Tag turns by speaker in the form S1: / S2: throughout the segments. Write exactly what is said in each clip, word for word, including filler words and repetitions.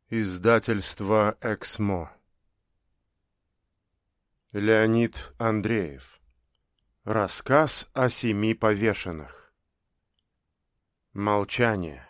S1: Издательство «Эксмо». Леонид Андреев. Рассказ о семи повешенных. Молчание.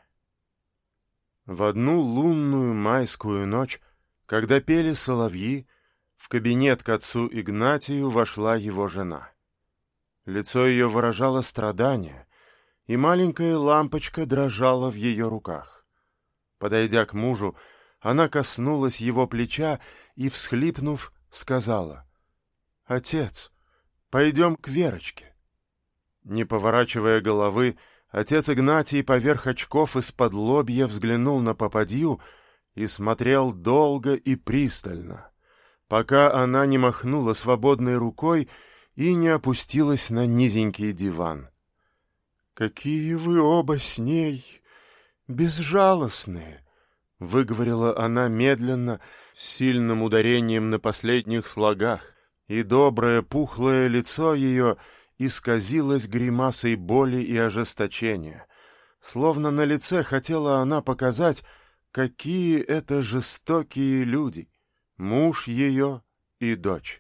S1: В одну лунную майскую ночь, когда пели соловьи, в кабинет к отцу Игнатию вошла его жена. Лицо ее выражало страдание, и маленькая лампочка дрожала в ее руках. Подойдя к мужу, она коснулась его плеча и, всхлипнув, сказала: «Отец, пойдем к Верочке». Не поворачивая головы, отец Игнатий поверх очков из-под лобья взглянул на попадью и смотрел долго и пристально, пока она не махнула свободной рукой и не опустилась на низенький диван. «Какие вы оба с ней безжалостные!» — выговорила она медленно, с сильным ударением на последних слогах, и доброе пухлое лицо ее исказилось гримасой боли и ожесточения, словно на лице хотела она показать, какие это жестокие люди, муж ее и дочь.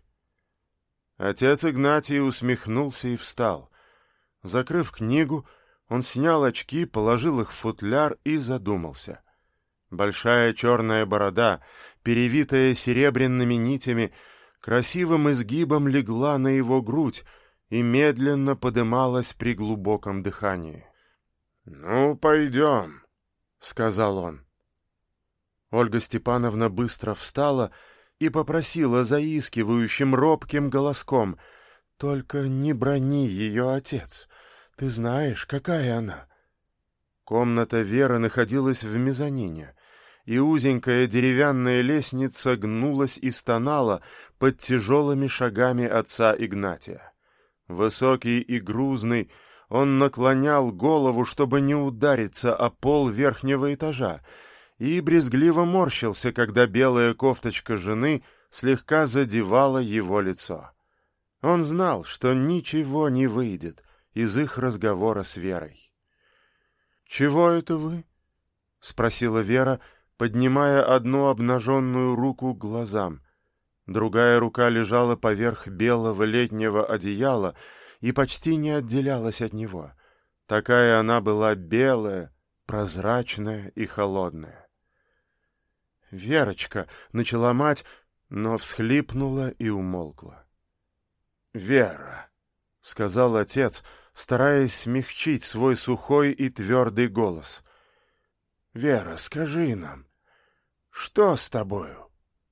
S1: Отец Игнатий усмехнулся и встал. Закрыв книгу, он снял очки, положил их в футляр и задумался. Большая черная борода, перевитая серебряными нитями, красивым изгибом легла на его грудь и медленно подымалась при глубоком дыхании. — Ну, пойдем, — сказал он. Ольга Степановна быстро встала и попросила заискивающим робким голоском: — Только не брони ее, отец, ты знаешь, какая она. Комната Веры находилась в мезонине, и узенькая деревянная лестница гнулась и стонала под тяжелыми шагами отца Игнатия. Высокий и грузный, он наклонял голову, чтобы не удариться о пол верхнего этажа, и брезгливо морщился, когда белая кофточка жены слегка задевала его лицо. Он знал, что ничего не выйдет из их разговора с Верой. «Чего это вы?» — спросила Вера, поднимая одну обнаженную руку к глазам. Другая рука лежала поверх белого летнего одеяла и почти не отделялась от него. Такая она была белая, прозрачная и холодная. «Верочка!» — начала мать, но всхлипнула и умолкла. «Вера!» — сказал отец, стараясь смягчить свой сухой и твердый голос. «Вера, скажи нам, что с тобою?»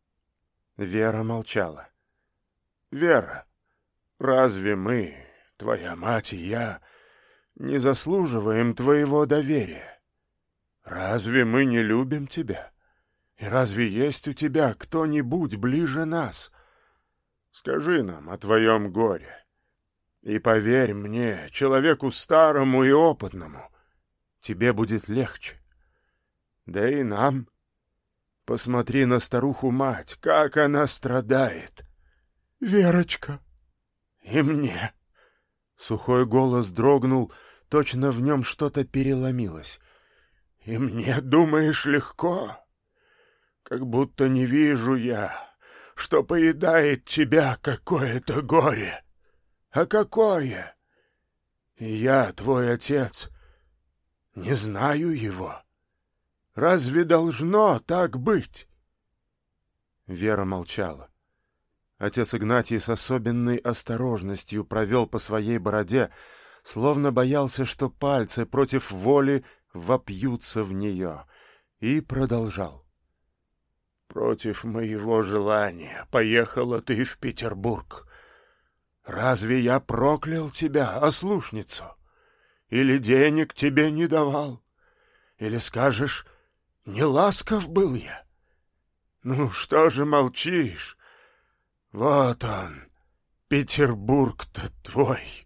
S1: Вера молчала. «Вера, разве мы, твоя мать и я, не заслуживаем твоего доверия? Разве мы не любим тебя? И разве есть у тебя кто-нибудь ближе нас? Скажи нам о твоем горе. И поверь мне, человеку старому и опытному, тебе будет легче. Да и нам. Посмотри на старуху-мать, как она страдает. Верочка. И мне. Сухой голос дрогнул, точно в нем что-то переломилось. И мне, думаешь, легко? Как будто не вижу я, что поедает тебя какое-то горе. А какое? И я, твой отец, не знаю его. Разве должно так быть?» Вера молчала. Отец Игнатий с особенной осторожностью провел по своей бороде, словно боялся, что пальцы против воли вопьются в нее, и продолжал. «Против моего желания поехала ты в Петербург. Разве я проклял тебя, ослушницу? Или денег тебе не давал? Или скажешь, не ласков был я? Ну, что же молчишь? Вот он, Петербург-то твой!»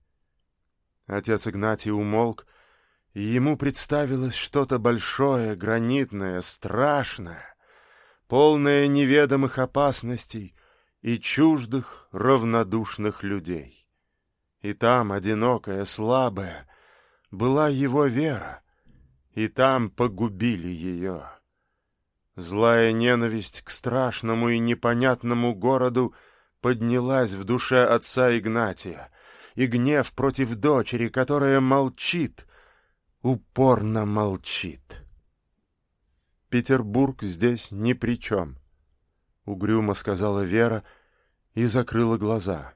S1: Отец Игнатий умолк, и ему представилось что-то большое, гранитное, страшное, полное неведомых опасностей и чуждых, равнодушных людей. И там, одинокая, слабая, была его Вера, и там погубили ее. Злая ненависть к страшному и непонятному городу поднялась в душе отца Игнатия, и гнев против дочери, которая молчит, упорно молчит. «Петербург здесь ни при чем», — угрюмо сказала Вера и закрыла глаза.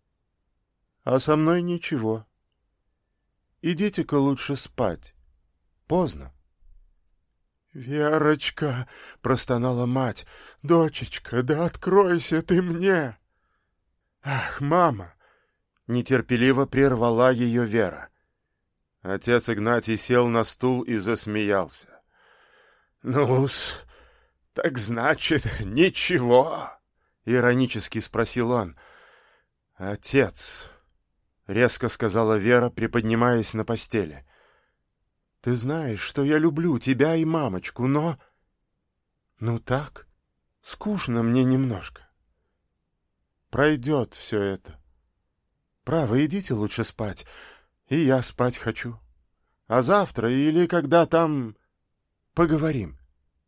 S1: «А со мной ничего. Идите-ка лучше спать. Поздно». «Верочка!» — простонала мать. «Дочечка, да откройся ты мне!» «Ах, мама!» — нетерпеливо прервала ее Вера. Отец Игнатий сел на стул и засмеялся. «Ну-с, так значит, ничего?» — иронически спросил он. «Отец!» — резко сказала Вера, приподнимаясь на постели. «Ты знаешь, что я люблю тебя и мамочку, но... Ну так, скучно мне немножко. Пройдет все это. Право, идите лучше спать, и я спать хочу. А завтра или когда там поговорим».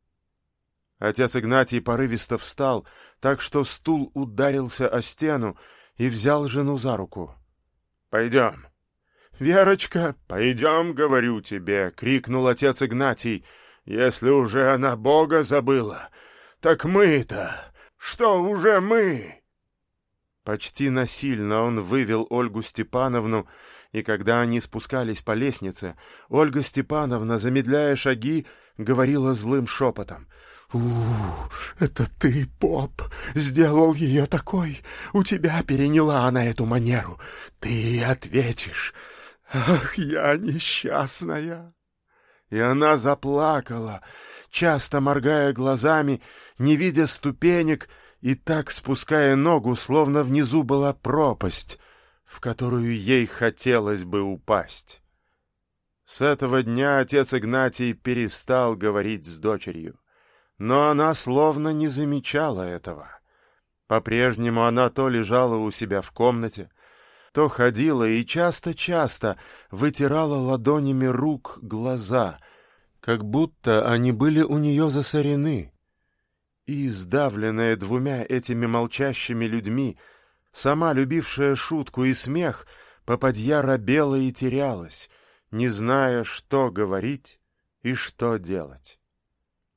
S1: Отец Игнатий порывисто встал, так что стул ударился о стену, и взял жену за руку. «Пойдем». «Верочка, пойдем, говорю тебе!» — крикнул отец Игнатий. «Если уже она Бога забыла, так мы-то, что уже мы?» Почти насильно он вывел Ольгу Степановну, и когда они спускались по лестнице, Ольга Степановна, замедляя шаги, говорила злым шепотом. «Ух, это ты, поп, сделал ее такой. У тебя переняла она эту манеру. Ты ответишь. Ах, я несчастная!» И она заплакала, часто моргая глазами, не видя ступенек, и так спуская ногу, словно внизу была пропасть, в которую ей хотелось бы упасть. С этого дня отец Игнатий перестал говорить с дочерью, но она словно не замечала этого. По-прежнему она то лежала у себя в комнате, то ходила и часто-часто вытирала ладонями рук глаза, как будто они были у нее засорены. И, сдавленная двумя этими молчащими людьми, сама любившая шутку и смех, попадья робела и терялась, не зная, что говорить и что делать.